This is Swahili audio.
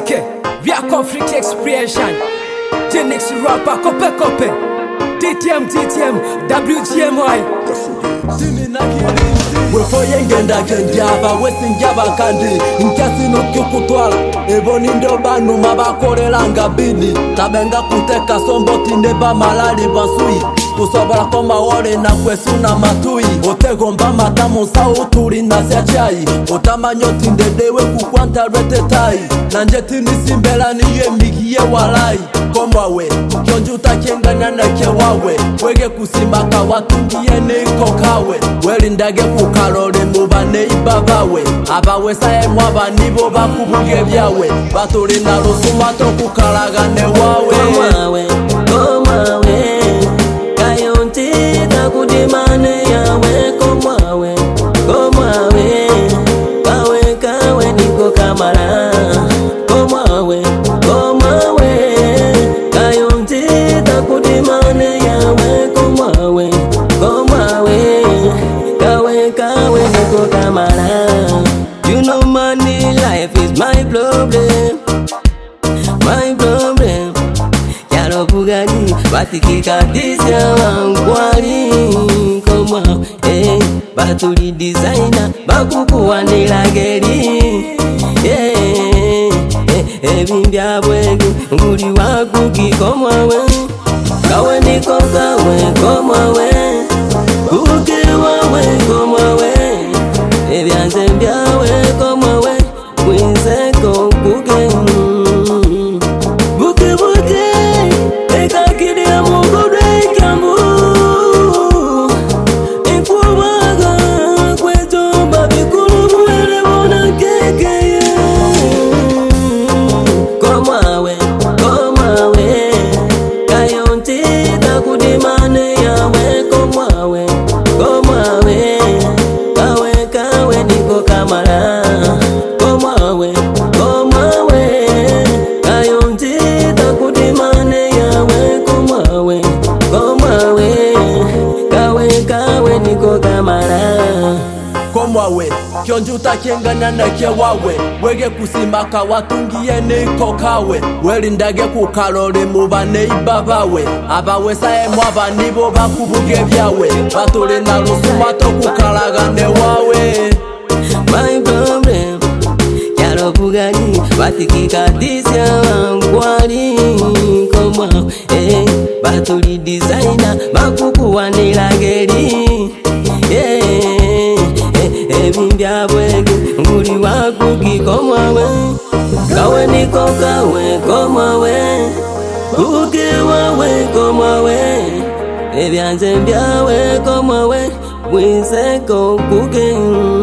Seke, via conflict expression. Genix rapper, kope. DTM, WGMY. Wefoye ngenda kenjaba wesinjaba kandi nkasi nokukutwala eboni ndo banu mabakorelanga bidi tabenga kuteka sombo tindeba malali basui kusobala koma wole na kwesuna matui otegomba matamu sauturi na chai otamanyoti ndedewe kukwanta retetai nanjeti nisimbela niye migiye walai komwawe kyonjuta kengana na kewawe wege kusimaka watungiye niko kawe welindage kukalole mubane ibabawe abawesaye mwaba nibo bakubuge byawe baturi na rusumato kukalagane wawe komwawe kayonti takudimane yawe komwawe kawe niko kamara komwawe kayonti takudimane yawe komwawe kawe niko kamara. You know money life is my problem. Yaro bugani batikika disya wangwali komwa batuli designer bakukuwanira geri ebimbya bwege nguli wakuki komwawe kawe niko komwawe ukiwawe komwawe ebyanze mbyawe komwawe winseko kuke buke ekakiria mugore kambu ikubaga kwetomba bikulu bwere bona kekeye komwawe kayonti takudimane yawe komwawe kawe niko kamara komwawe kayonti takudimane yawe komwawe kawe niko kamara komwawe kyonjuta kengana na kewawe wege kusimaka watungiye niko kawe welindage kukalole mubane ibabawe abawesaye mwaba nibo bakubuge byawe baturi na rusumato kukalagane wawe my problem yaro bugani batikika disya wangwali komwa batuli designer bakukuwanira geri ebimbya bwege nguli wakuki komwawe kawe niko komwawe ukiwawe komwawe ebyanze mbyawe komwawe winseko kuke